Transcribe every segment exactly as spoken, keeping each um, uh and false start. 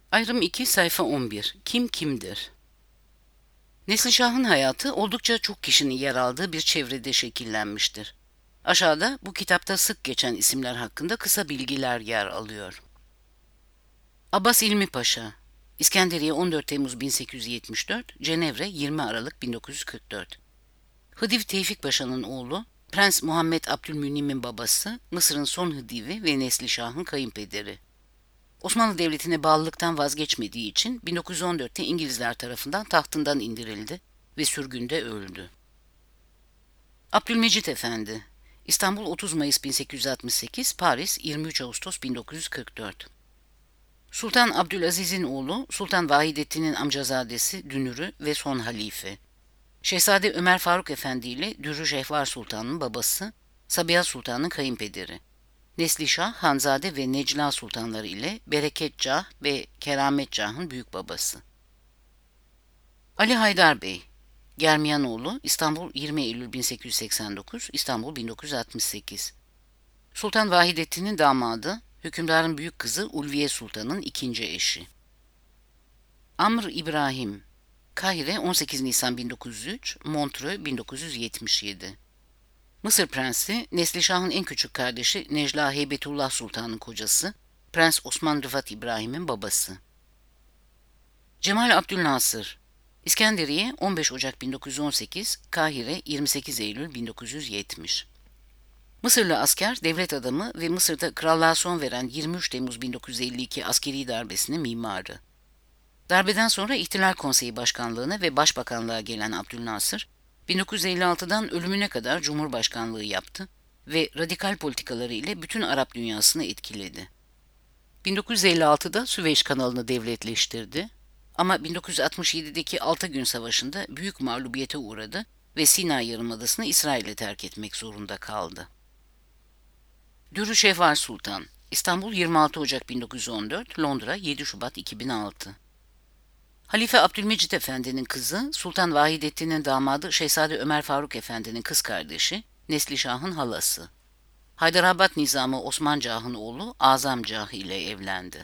Ayrım iki sayfa on bir. Kim kimdir? Neslişah'ın hayatı oldukça çok kişinin yer aldığı bir çevrede şekillenmiştir. Aşağıda bu kitapta sık geçen isimler hakkında kısa bilgiler yer alıyor. Abbas İlmi Paşa, İskenderiye on dört Temmuz bin sekiz yüz yetmiş dört, Cenevre yirmi Aralık bin dokuz yüz kırk dört. Hıdiv Tevfik Paşa'nın oğlu, Prens Muhammed Abdülmünim'in babası, Mısır'ın son Hıdivi ve Neslişah'ın kayınpederi. Osmanlı Devleti'ne bağlılıktan vazgeçmediği için bin dokuz yüz on dörtte İngilizler tarafından tahtından indirildi ve sürgünde öldü. Abdülmecit Efendi, İstanbul otuz Mayıs bin sekiz yüz altmış sekiz, Paris yirmi üç Ağustos bin dokuz yüz kırk dört. Sultan Abdülaziz'in oğlu, Sultan Vahidettin'in amcazadesi, dünürü ve son halife. Şehzade Ömer Faruk Efendi ile Dürrü Şehvar Sultan'ın babası, Sabiha Sultan'ın kayınpederi. Neslişah, Hanzade ve Necla Sultanları ile Bereketgah ve Kerametgah'ın büyük babası. Ali Haydar Bey, Germiyanoğlu, İstanbul yirmi Eylül bin sekiz yüz seksen dokuz, İstanbul bin dokuz yüz altmış sekiz. Sultan Vahidettin'in damadı, hükümdarın büyük kızı Ulviye Sultan'ın ikinci eşi. Amr İbrahim, Kahire on sekiz Nisan bin dokuz yüz üç, Montreux bin dokuz yüz yetmiş yedi. Mısır Prensi, Neslişah'ın en küçük kardeşi Necla Heybetullah Sultan'ın kocası, Prens Osman Rıfat İbrahim'in babası. Cemal Abdülnasır, İskenderiye on beş Ocak bin dokuz yüz on sekiz, Kahire yirmi sekiz Eylül bin dokuz yüz yetmiş. Mısırlı asker, devlet adamı ve Mısır'da krallığa son veren yirmi üç Temmuz bin dokuz yüz elli iki askeri darbesinin mimarı. Darbeden sonra İhtilal Konseyi Başkanlığı'na ve Başbakanlığa gelen Abdülnasır, bin dokuz yüz elli altıdan ölümüne kadar Cumhurbaşkanlığı yaptı ve radikal politikaları ile bütün Arap dünyasını etkiledi. bin dokuz yüz elli altıda Süveyş kanalını devletleştirdi ama bin dokuz yüz altmış yedideki Altı Gün Savaşı'nda büyük mağlubiyete uğradı ve Sina Yarımadası'nı İsrail'e terk etmek zorunda kaldı. Dürrü Şehvar Sultan, İstanbul yirmi altı Ocak bin dokuz yüz on dört, Londra yedi Şubat iki bin altı. Halife Abdülmecit Efendi'nin kızı, Sultan Vahidettin'in damadı Şehzade Ömer Faruk Efendi'nin kız kardeşi, Neslişah'ın halası. Haydarabad Nizamı Osman Cah'ın oğlu Azam Cah ile evlendi.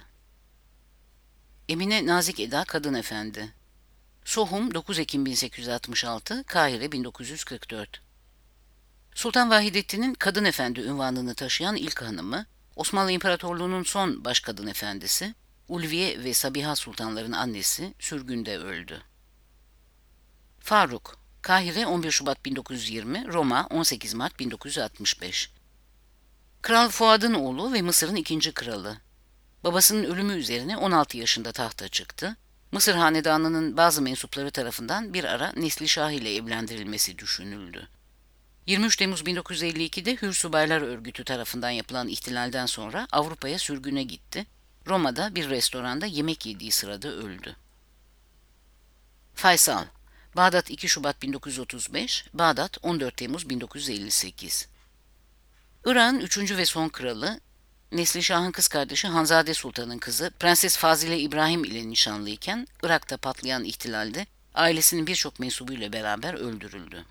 Emine Nazik Eda Kadın Efendi, Sohum dokuz Ekim bin sekiz yüz altmış altı, Kahire bin dokuz yüz kırk dört. Sultan Vahidettin'in Kadın Efendi unvanını taşıyan ilk hanımı, Osmanlı İmparatorluğu'nun son başkadın efendisi, Ulviye ve Sabiha Sultanların annesi sürgünde öldü. Faruk, Kahire on bir Şubat bin dokuz yüz yirmi, Roma on sekiz Mart bin dokuz yüz altmış beş. Kral Fuad'ın oğlu ve Mısır'ın ikinci kralı. Babasının ölümü üzerine on altı yaşında tahta çıktı. Mısır hanedanının bazı mensupları tarafından bir ara Neslişah ile evlendirilmesi düşünüldü. yirmi üç Temmuz bin dokuz yüz elli ikide Hür Subaylar Örgütü tarafından yapılan ihtilalden sonra Avrupa'ya sürgüne gitti. Roma'da bir restoranda yemek yediği sırada öldü. Faysal, Bağdat iki Şubat bin dokuz yüz otuz beş, Bağdat on dört Temmuz bin dokuz yüz elli sekiz. Irak'ın üçüncü ve son kralı, Neslişah'ın kız kardeşi Hanzade Sultan'ın kızı Prenses Fazile İbrahim ile nişanlıyken Irak'ta patlayan ihtilalde ailesinin birçok mensubuyla beraber öldürüldü.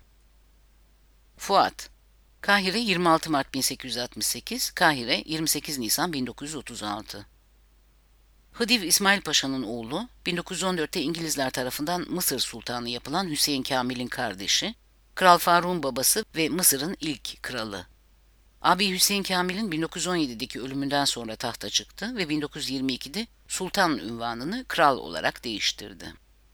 Fuat, Kahire yirmi altı Mart bin sekiz yüz altmış sekiz, Kahire yirmi sekiz Nisan bin dokuz yüz otuz altı. Hıdiv İsmail Paşa'nın oğlu, bin dokuz yüz on dörtte İngilizler tarafından Mısır Sultanı yapılan Hüseyin Kamil'in kardeşi, Kral Faruk'un babası ve Mısır'ın ilk kralı. Abi Hüseyin Kamil'in bin dokuz yüz on yedideki ölümünden sonra tahta çıktı ve bin dokuz yüz yirmi ikide Sultan unvanını kral olarak değiştirdi.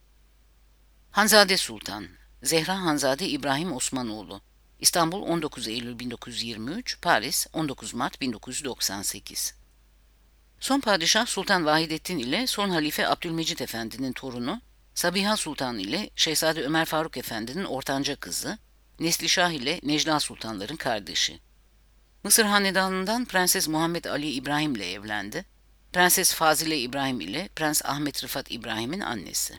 Hanzade Sultan, Zehra Hanzade İbrahim Osmanoğlu, İstanbul on dokuz Eylül bin dokuz yüz yirmi üç, Paris on dokuz Mart bin dokuz yüz doksan sekiz. Son padişah Sultan Vahidettin ile son halife Abdülmecit Efendi'nin torunu, Sabiha Sultan ile Şehzade Ömer Faruk Efendi'nin ortanca kızı, Neslişah ile Necla Sultanların kardeşi. Mısır Hanedanı'ndan Prenses Muhammed Ali İbrahim ile evlendi. Prenses Fazile İbrahim ile Prens Ahmet Rıfat İbrahim'in annesi.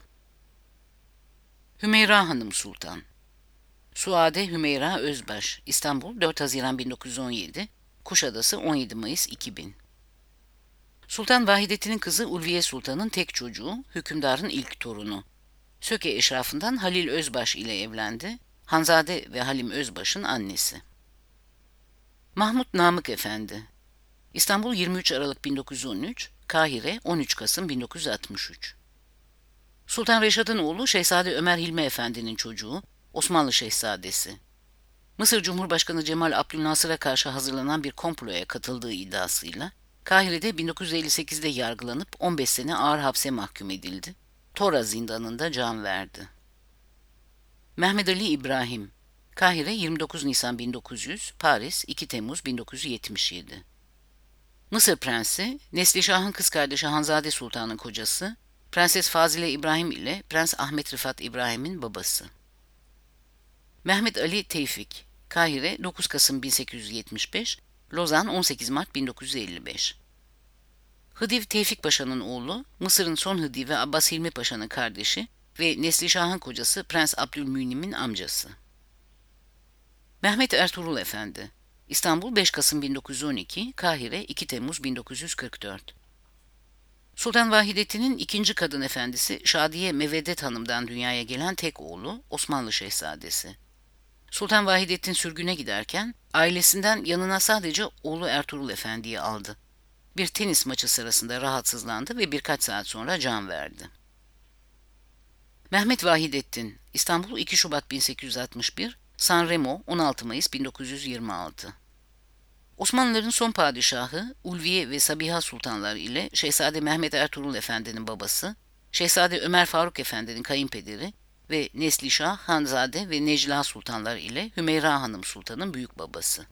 Hümeyra Hanım Sultan, Suade Hümeyra Özbaş, İstanbul dört Haziran bin dokuz yüz on yedi, Kuşadası on yedi Mayıs iki bin. Sultan Vahidettin'in kızı Ulviye Sultan'ın tek çocuğu, hükümdarın ilk torunu. Söke eşrafından Halil Özbaş ile evlendi. Hanzade ve Halim Özbaş'ın annesi. Mahmut Namık Efendi, İstanbul yirmi üç Aralık bin dokuz yüz on üç, Kahire, on üç Kasım bin dokuz yüz altmış üç. Sultan Reşad'ın oğlu Şehzade Ömer Hilmi Efendi'nin çocuğu, Osmanlı Şehzadesi. Mısır Cumhurbaşkanı Cemal Abdülnasır'a karşı hazırlanan bir komploya katıldığı iddiasıyla Kahire'de bin dokuz yüz elli sekizde yargılanıp on beş sene ağır hapse mahkum edildi. Tora zindanında can verdi. Mehmet Ali İbrahim, Kahire yirmi dokuz Nisan bin dokuz yüz, Paris iki Temmuz bin dokuz yüz yetmiş yedi. Mısır Prensi, Neslişah'ın kız kardeşi Hanzade Sultan'ın kocası, Prenses Fazile İbrahim ile Prens Ahmet Rıfat İbrahim'in babası. Mehmet Ali Tevfik, Kahire dokuz Kasım bin sekiz yüz yetmiş beş, Lozan on sekiz Mart bin dokuz yüz elli beş. Hıdiv Tevfik Paşa'nın oğlu, Mısır'ın son Hıdivi Abbas Hilmi Paşa'nın kardeşi ve Neslişah'ın kocası Prens Abdülmünim'in amcası. Mehmet Ertuğrul Efendi, İstanbul beş Kasım bin dokuz yüz on iki, Kahire iki Temmuz bin dokuz yüz kırk dört. Sultan Vahidettin'in ikinci kadın efendisi Şadiye Meveddet Hanım'dan dünyaya gelen tek oğlu, Osmanlı Şehzadesi. Sultan Vahidettin sürgüne giderken ailesinden yanına sadece oğlu Ertuğrul Efendi'yi aldı. Bir tenis maçı sırasında rahatsızlandı ve birkaç saat sonra can verdi. Mehmet Vahidettin, İstanbul iki Şubat bin sekiz yüz altmış bir, Sanremo on altı Mayıs bin dokuz yüz yirmi altı. Osmanlıların son padişahı Ulviye ve Sabiha Sultanlar ile Şehzade Mehmet Ertuğrul Efendi'nin babası, Şehzade Ömer Faruk Efendi'nin kayınpederi ve Neslişah, Hanzade ve Necla Sultanlar ile Hümeyra Hanım Sultan'ın büyük babası.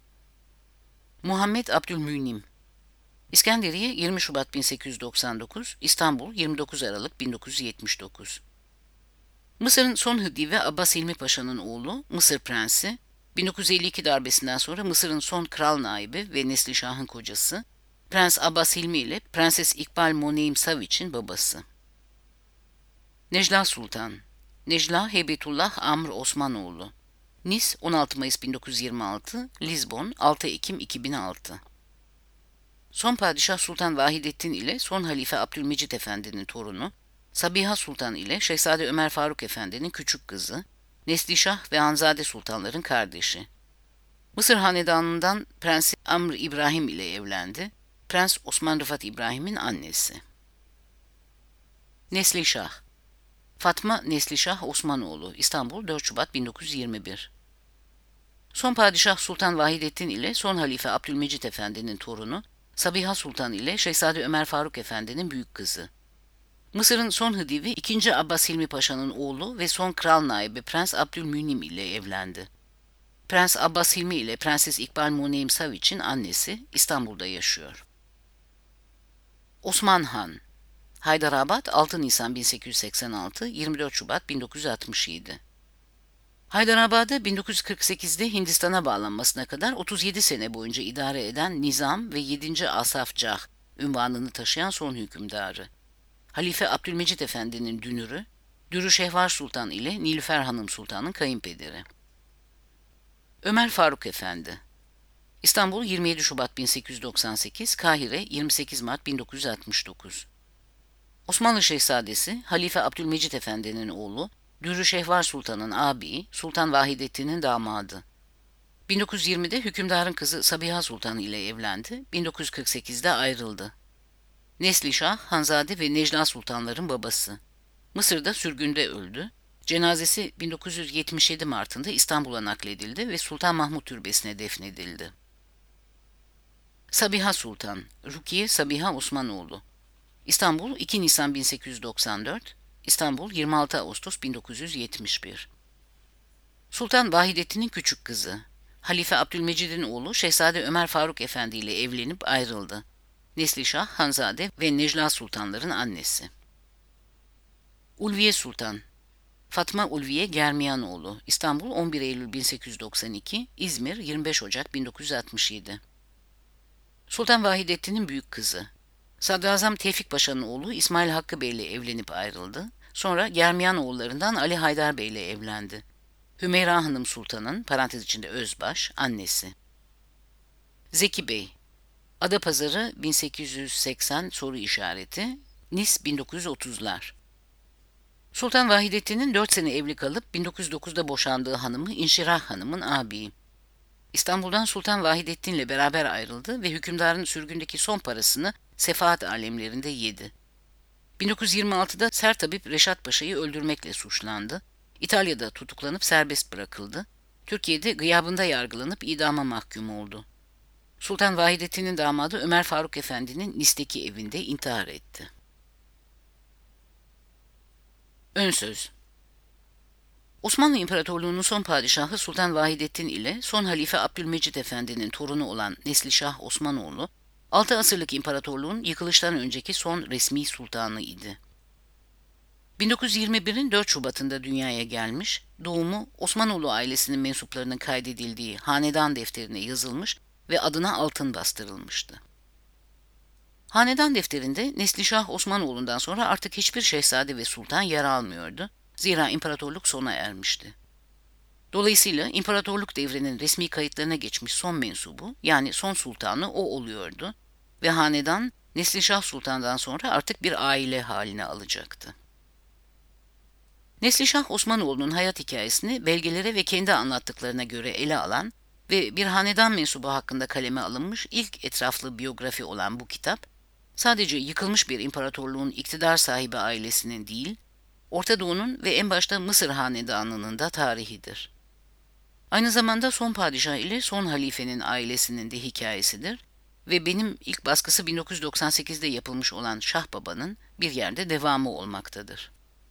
Muhammed Abdülmünim, İskenderiye yirmi Şubat bin sekiz yüz doksan dokuz, İstanbul yirmi dokuz Aralık bin dokuz yüz yetmiş dokuz. Mısır'ın son Hıdivi Abbas Hilmi Paşa'nın oğlu, Mısır Prensi, bin dokuz yüz elli iki darbesinden sonra Mısır'ın son kral naibi ve Neslişah'ın kocası, Prens Abbas Hilmi ile Prenses İkbal Moneim Saviç'in babası. Necla Sultan, Necla Heybetullah Amr Osmanoğlu, Nice on altı Mayıs bin dokuz yüz yirmi altı, Lizbon altı Ekim iki bin altı. Son padişah Sultan Vahidettin ile son halife Abdülmecit Efendi'nin torunu, Sabiha Sultan ile Şehzade Ömer Faruk Efendi'nin küçük kızı, Neslişah ve Hanzade Sultanların kardeşi. Mısır Hanedanı'ndan Prens Amr İbrahim ile evlendi, Prens Osman Rıfat İbrahim'in annesi. Neslişah, Fatma Neslişah Osmanoğlu, İstanbul dört Şubat bin dokuz yüz yirmi bir. Son padişah Sultan Vahidettin ile son halife Abdülmecit Efendi'nin torunu, Sabiha Sultan ile Şehzade Ömer Faruk Efendi'nin büyük kızı. Mısır'ın son Hıdivi ikinci Abbas Hilmi Paşa'nın oğlu ve son kral naibi Prens Abdülmünim ile evlendi. Prens Abbas Hilmi ile Prenses İkbal Moneim Saviç'in annesi İstanbul'da yaşıyor. Osman Han, Haydarabad altı Nisan bin sekiz yüz seksen altı, yirmi dört Şubat bin dokuz yüz altmış yedi. Haydarabad'ı bin dokuz yüz kırk sekizde Hindistan'a bağlanmasına kadar otuz yedi sene boyunca idare eden Nizam ve yedinci Asaf Cah unvanını taşıyan son hükümdarı. Halife Abdülmecit Efendi'nin dünürü, Dürü Şehvar Sultan ile Nilüfer Hanım Sultan'ın kayınpederi. Ömer Faruk Efendi, İstanbul yirmi yedi Şubat bin sekiz yüz doksan sekiz, Kahire yirmi sekiz Mart bin dokuz yüz altmış dokuz. Osmanlı Şehzadesi, Halife Abdülmecit Efendi'nin oğlu, Dürü Şehvar Sultan'ın ağabeyi, Sultan Vahidettin'in damadı. bin dokuz yüz yirmide hükümdarın kızı Sabiha Sultan ile evlendi, bin dokuz yüz kırk sekizde ayrıldı. Neslişah, Hanzade ve Necla Sultanların babası. Mısır'da sürgünde öldü. Cenazesi bin dokuz yüz yetmiş yedi Mart'ında İstanbul'a nakledildi ve Sultan Mahmud Türbesi'ne defnedildi. Sabiha Sultan, Rukiye Sabiha Osmanoğlu, İstanbul iki Nisan bin sekiz yüz doksan dört, İstanbul yirmi altı Ağustos bin dokuz yüz yetmiş bir. Sultan Vahidettin'in küçük kızı, Halife Abdülmecid'in oğlu Şehzade Ömer Faruk Efendi ile evlenip ayrıldı. Neslişah, Hanzade ve Necla Sultanların annesi. Ulviye Sultan, Fatma Ulviye Germiyanoğlu, İstanbul on bir Eylül bin sekiz yüz doksan iki, İzmir yirmi beş Ocak bin dokuz yüz altmış yedi. Sultan Vahidettin'in büyük kızı, Sadrazam Tevfik Paşa'nın oğlu İsmail Hakkı Bey ile evlenip ayrıldı. Sonra Germiyanoğullarından Ali Haydar Bey ile evlendi. Hümeyra Hanım Sultan'ın, parantez içinde Özbaş, annesi. Zeki Bey, Adapazarı bin sekiz yüz seksen soru işareti, Nice bin dokuz yüz otuzlar. Sultan Vahidettin'in dört sene evli kalıp bin dokuz yüz dokuzda boşandığı hanımı İnşirah Hanım'ın ağabeyi. İstanbul'dan Sultan Vahidettin'le beraber ayrıldı ve hükümdarın sürgündeki son parasını sefahat alemlerinde yedi. bin dokuz yüz yirmi altıda Sertabip Reşat Paşa'yı öldürmekle suçlandı. İtalya'da tutuklanıp serbest bırakıldı. Türkiye'de gıyabında yargılanıp idama mahkum oldu. Sultan Vahidettin'in damadı Ömer Faruk Efendi'nin Niğde'deki evinde intihar etti. Ön söz. Osmanlı İmparatorluğu'nun son padişahı Sultan Vahidettin ile son halife Abdülmecid Efendi'nin torunu olan Neslişah Osmanoğlu, altı asırlık imparatorluğun yıkılıştan önceki son resmi sultanı idi. bin dokuz yüz yirmi birin dört Şubat'ında dünyaya gelmiş, doğumu Osmanoğlu ailesinin mensuplarının kaydedildiği hanedan defterine yazılmış ve adına altın bastırılmıştı. Hanedan defterinde Neslişah Osmanoğlu'ndan sonra artık hiçbir şehzade ve sultan yer almıyordu. Zira imparatorluk sona ermişti. Dolayısıyla imparatorluk devrinin resmi kayıtlarına geçmiş son mensubu, yani son sultanı o oluyordu ve hanedan Neslişah Sultan'dan sonra artık bir aile haline alacaktı. Neslişah Osmanoğlu'nun hayat hikayesini belgelere ve kendi anlattıklarına göre ele alan ve bir hanedan mensubu hakkında kaleme alınmış ilk etraflı biyografi olan bu kitap, sadece yıkılmış bir imparatorluğun iktidar sahibi ailesinin değil, Orta Doğu'nun ve en başta Mısır hanedanının da tarihidir. Aynı zamanda son padişah ile son halifenin ailesinin de hikayesidir ve benim ilk baskısı bin dokuz yüz doksan sekizde yapılmış olan Şah Baba'nın bir yerde devamı olmaktadır.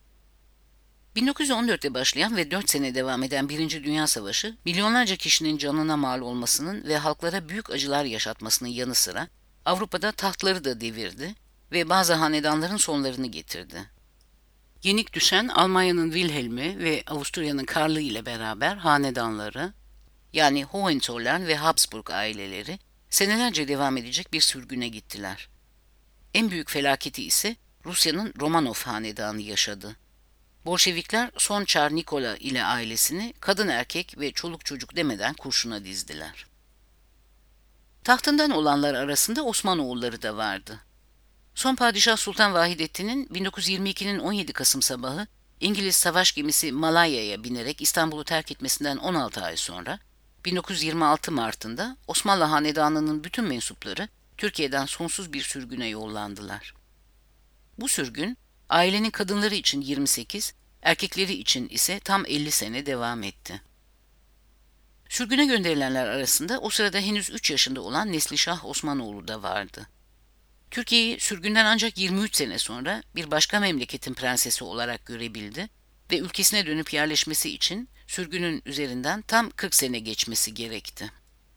bin dokuz yüz on dörtte başlayan ve dört sene devam eden Birinci Dünya Savaşı, milyonlarca kişinin canına mal olmasının ve halklara büyük acılar yaşatmasının yanı sıra Avrupa'da tahtları da devirdi ve bazı hanedanların sonlarını getirdi. Yenik düşen Almanya'nın Wilhelm'i ve Avusturya'nın Karl'ı ile beraber hanedanları, yani Hohenzollern ve Habsburg aileleri, senelerce devam edecek bir sürgüne gittiler. En büyük felaketi ise Rusya'nın Romanov hanedanı yaşadı. Bolşevikler son Çar Nikola ile ailesini kadın erkek ve çoluk çocuk demeden kurşuna dizdiler. Tahtından olanlar arasında Osmanoğulları da vardı. Son padişah Sultan Vahidettin'in bin dokuz yüz yirmi ikinin on yedi Kasım sabahı İngiliz savaş gemisi Malaya'ya binerek İstanbul'u terk etmesinden on altı ay sonra, bin dokuz yüz yirmi altı Mart'ında Osmanlı Hanedanı'nın bütün mensupları Türkiye'den sonsuz bir sürgüne yollandılar. Bu sürgün, ailenin kadınları için yirmi sekiz, erkekleri için ise tam elli sene devam etti. Sürgüne gönderilenler arasında o sırada henüz üç yaşında olan Neslişah Osmanoğlu da vardı. Türkiye'yi sürgünden ancak yirmi üç sene sonra bir başka memleketin prensesi olarak görebildi ve ülkesine dönüp yerleşmesi için sürgünün üzerinden tam kırk sene geçmesi gerekti.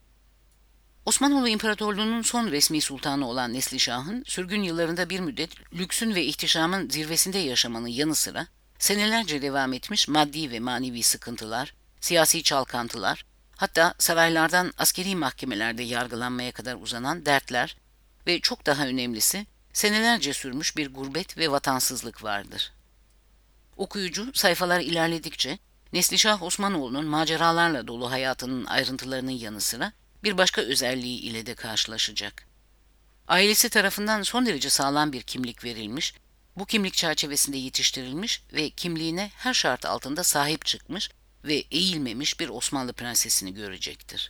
Osmanlı İmparatorluğu'nun son resmi sultanı olan Neslişah'ın sürgün yıllarında bir müddet lüksün ve ihtişamın zirvesinde yaşamanın yanı sıra senelerce devam etmiş maddi ve manevi sıkıntılar, siyasi çalkantılar, hatta saraylardan askeri mahkemelerde yargılanmaya kadar uzanan dertler ve çok daha önemlisi senelerce sürmüş bir gurbet ve vatansızlık vardır. Okuyucu sayfalar ilerledikçe Neslişah Osmanoğlu'nun maceralarla dolu hayatının ayrıntılarının yanı sıra bir başka özelliği ile de karşılaşacak. Ailesi tarafından son derece sağlam bir kimlik verilmiş, bu kimlik çerçevesinde yetiştirilmiş ve kimliğine her şart altında sahip çıkmış ve eğilmemiş bir Osmanlı prensesini görecektir.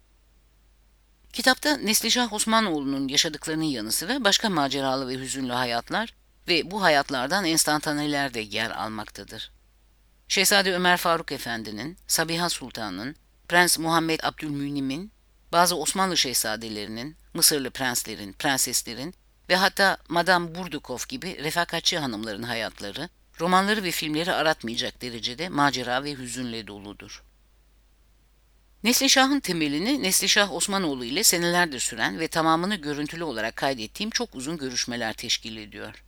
Kitapta Neslişah Osmanoğlu'nun yaşadıklarının yanı sıra başka maceralı ve hüzünlü hayatlar ve bu hayatlardan enstantaneler de yer almaktadır. Şehzade Ömer Faruk Efendi'nin, Sabiha Sultan'ın, Prens Muhammed Abdülmünim'in, bazı Osmanlı şehzadelerinin, Mısırlı prenslerin, prenseslerin ve hatta Madame Burdukov gibi refakatçi hanımların hayatları, romanları ve filmleri aratmayacak derecede macera ve hüzünle doludur. Neslişah'ın temelini Neslişah Osmanoğlu ile senelerdir süren ve tamamını görüntülü olarak kaydettiğim çok uzun görüşmeler teşkil ediyor.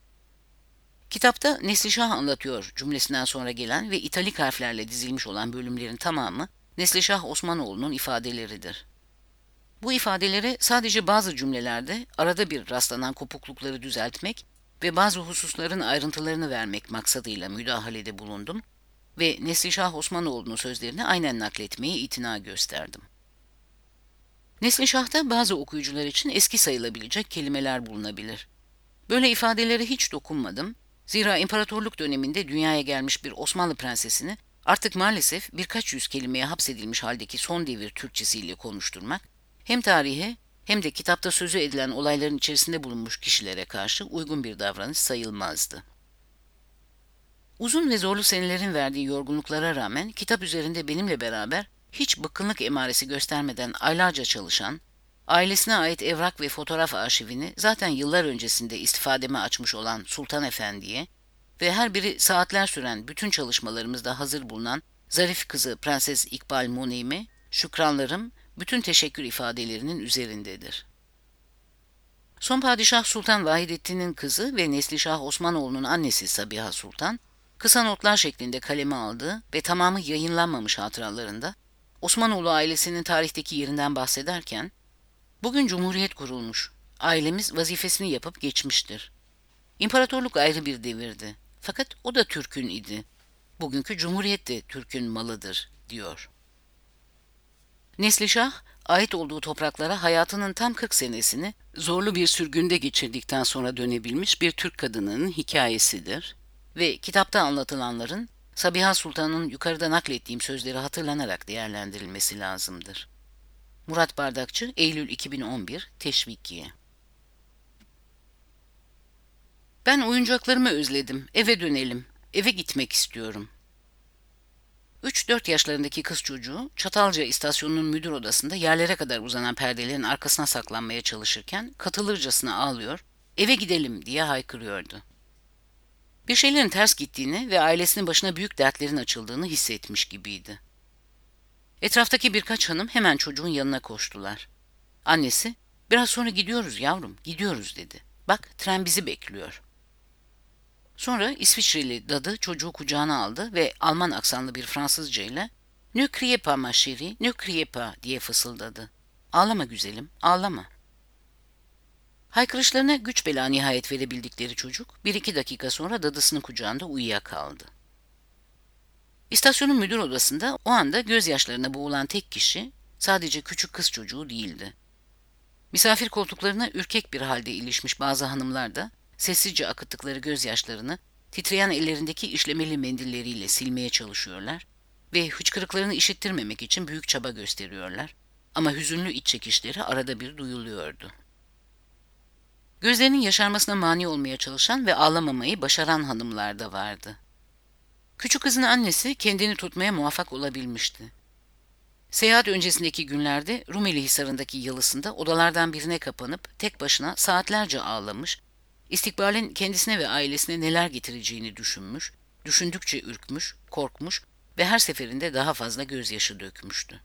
Kitapta Neslişah anlatıyor cümlesinden sonra gelen ve italik harflerle dizilmiş olan bölümlerin tamamı Neslişah Osmanoğlu'nun ifadeleridir. Bu ifadelere sadece bazı cümlelerde arada bir rastlanan kopuklukları düzeltmek ve bazı hususların ayrıntılarını vermek maksadıyla müdahalede bulundum ve Neslişah Osmanoğlu'nun sözlerini aynen nakletmeye itina gösterdim. Neslişah'ta bazı okuyucular için eski sayılabilecek kelimeler bulunabilir. Böyle ifadelere hiç dokunmadım, zira imparatorluk döneminde dünyaya gelmiş bir Osmanlı prensesini Artık maalesef birkaç yüz kelimeye hapsedilmiş haldeki son devir Türkçesiyle konuşturmak, hem tarihe hem de kitapta sözü edilen olayların içerisinde bulunmuş kişilere karşı uygun bir davranış sayılmazdı. Uzun ve zorlu senelerin verdiği yorgunluklara rağmen kitap üzerinde benimle beraber hiç bıkkınlık emaresi göstermeden aylarca çalışan, ailesine ait evrak ve fotoğraf arşivini zaten yıllar öncesinde istifademe açmış olan Sultan Efendi'ye ve her biri saatler süren bütün çalışmalarımızda hazır bulunan zarif kızı Prenses İkbal Muneym'e şükranlarım bütün teşekkür ifadelerinin üzerindedir. Son padişah Sultan Vahidettin'in kızı ve Neslişah Osmanoğlu'nun annesi Sabiha Sultan, kısa notlar şeklinde kaleme aldığı ve tamamı yayınlanmamış hatıralarında Osmanoğlu ailesinin tarihteki yerinden bahsederken, "Bugün Cumhuriyet kurulmuş, ailemiz vazifesini yapıp geçmiştir. İmparatorluk ayrı bir devirdi, fakat o da Türk'ün idi. Bugünkü Cumhuriyet de Türk'ün malıdır," diyor. Neslişah, ait olduğu topraklara hayatının tam kırk senesini zorlu bir sürgünde geçirdikten sonra dönebilmiş bir Türk kadınının hikayesidir ve kitapta anlatılanların Sabiha Sultan'ın yukarıda naklettiğim sözleri hatırlanarak değerlendirilmesi lazımdır. Murat Bardakçı, Eylül iki bin on bir, Teşvikiye. Ben oyuncaklarımı özledim, eve dönelim, eve gitmek istiyorum. üç dört yaşlarındaki kız çocuğu Çatalca istasyonunun müdür odasında yerlere kadar uzanan perdelerin arkasına saklanmaya çalışırken katılırcasına ağlıyor, eve gidelim diye haykırıyordu. Bir şeylerin ters gittiğini ve ailesinin başına büyük dertlerin açıldığını hissetmiş gibiydi. Etraftaki birkaç hanım hemen çocuğun yanına koştular. Annesi, "Biraz sonra gidiyoruz yavrum, gidiyoruz," dedi. "Bak, tren bizi bekliyor." Sonra İsviçreli dadı çocuğu kucağına aldı ve Alman aksanlı bir Fransızca ile "Ne criez pas ma chérie, ne criez pas," diye fısıldadı. "Ağlama güzelim, ağlama." Haykırışlarına güç bela nihayet verebildikleri çocuk bir iki dakika sonra dadısının kucağında uyuyakaldı. İstasyonun müdür odasında o anda gözyaşlarına boğulan tek kişi sadece küçük kız çocuğu değildi. Misafir koltuklarına ürkek bir halde ilişmiş bazı hanımlar da sessizce akıttıkları gözyaşlarını titreyen ellerindeki işlemeli mendilleriyle silmeye çalışıyorlar ve hıçkırıklarını işittirmemek için büyük çaba gösteriyorlar ama hüzünlü iç çekişleri arada bir duyuluyordu. Gözlerinin yaşarmasına mani olmaya çalışan ve ağlamamayı başaran hanımlar da vardı. Küçük kızın annesi kendini tutmaya muvaffak olabilmişti. Seyahat öncesindeki günlerde Rumeli Hisarı'ndaki yalısında odalardan birine kapanıp tek başına saatlerce ağlamış, istikbalin kendisine ve ailesine neler getireceğini düşünmüş, düşündükçe ürkmüş, korkmuş ve her seferinde daha fazla gözyaşı dökmüştü.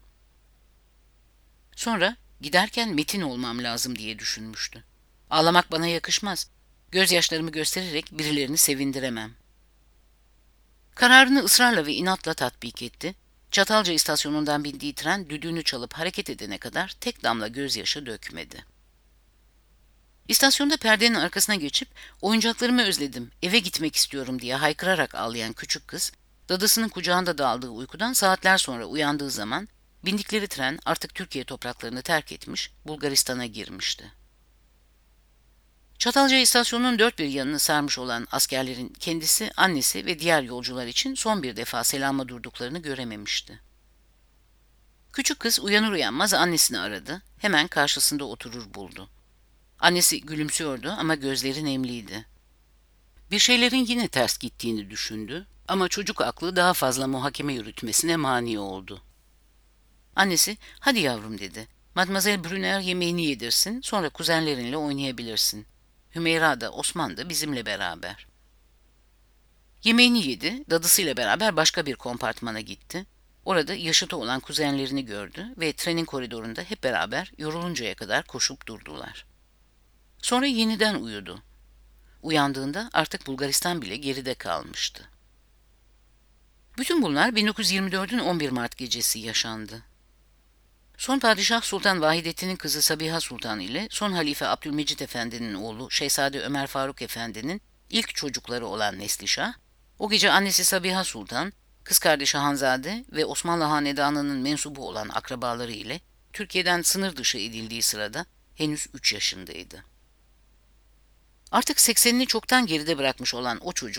Sonra giderken metin olmam lazım diye düşünmüştü. Ağlamak bana yakışmaz, gözyaşlarımı göstererek birilerini sevindiremem. Kararını ısrarla ve inatla tatbik etti. Çatalca istasyonundan bindiği tren düdüğünü çalıp hareket edene kadar tek damla gözyaşı dökmedi. İstasyonda perdenin arkasına geçip "Oyuncaklarımı özledim, eve gitmek istiyorum," diye haykırarak ağlayan küçük kız, dadısının kucağında daldığı uykudan saatler sonra uyandığı zaman bindikleri tren artık Türkiye topraklarını terk etmiş, Bulgaristan'a girmişti. Çatalca istasyonunun dört bir yanını sarmış olan askerlerin kendisi, annesi ve diğer yolcular için son bir defa selama durduklarını görememişti. Küçük kız uyanır uyanmaz annesini aradı, hemen karşısında oturur buldu. Annesi gülümsüyordu ama gözleri nemliydi. Bir şeylerin yine ters gittiğini düşündü ama çocuk aklı daha fazla muhakeme yürütmesine mani oldu. Annesi, "Hadi yavrum," dedi. "Mademoiselle Brunner yemeğini yedirsin, sonra kuzenlerinle oynayabilirsin. Hümeyra da Osman da bizimle beraber." Yemeğini yedi, dadısıyla beraber başka bir kompartmana gitti. Orada yaşıtı olan kuzenlerini gördü ve trenin koridorunda hep beraber yoruluncaya kadar koşup durdular. Sonra yeniden uyudu. Uyandığında artık Bulgaristan bile geride kalmıştı. Bütün bunlar bin dokuz yüz yirmi dördün on bir Mart gecesi yaşandı. Son padişah Sultan Vahidettin'in kızı Sabiha Sultan ile son halife Abdülmecit Efendi'nin oğlu Şehzade Ömer Faruk Efendi'nin ilk çocukları olan Neslişah, o gece annesi Sabiha Sultan, kız kardeşi Hanzade ve Osmanlı Hanedanı'nın mensubu olan akrabaları ile Türkiye'den sınır dışı edildiği sırada henüz üç yaşındaydı. Artık seksenini çoktan geride bırakmış olan o çocuk,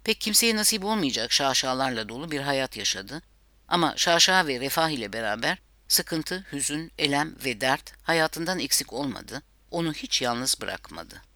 Pek kimseye nasip olmayacak şaşalarla dolu bir hayat yaşadı. Ama şaşa ve refah ile beraber sıkıntı, hüzün, elem ve dert hayatından eksik olmadı, onu hiç yalnız bırakmadı.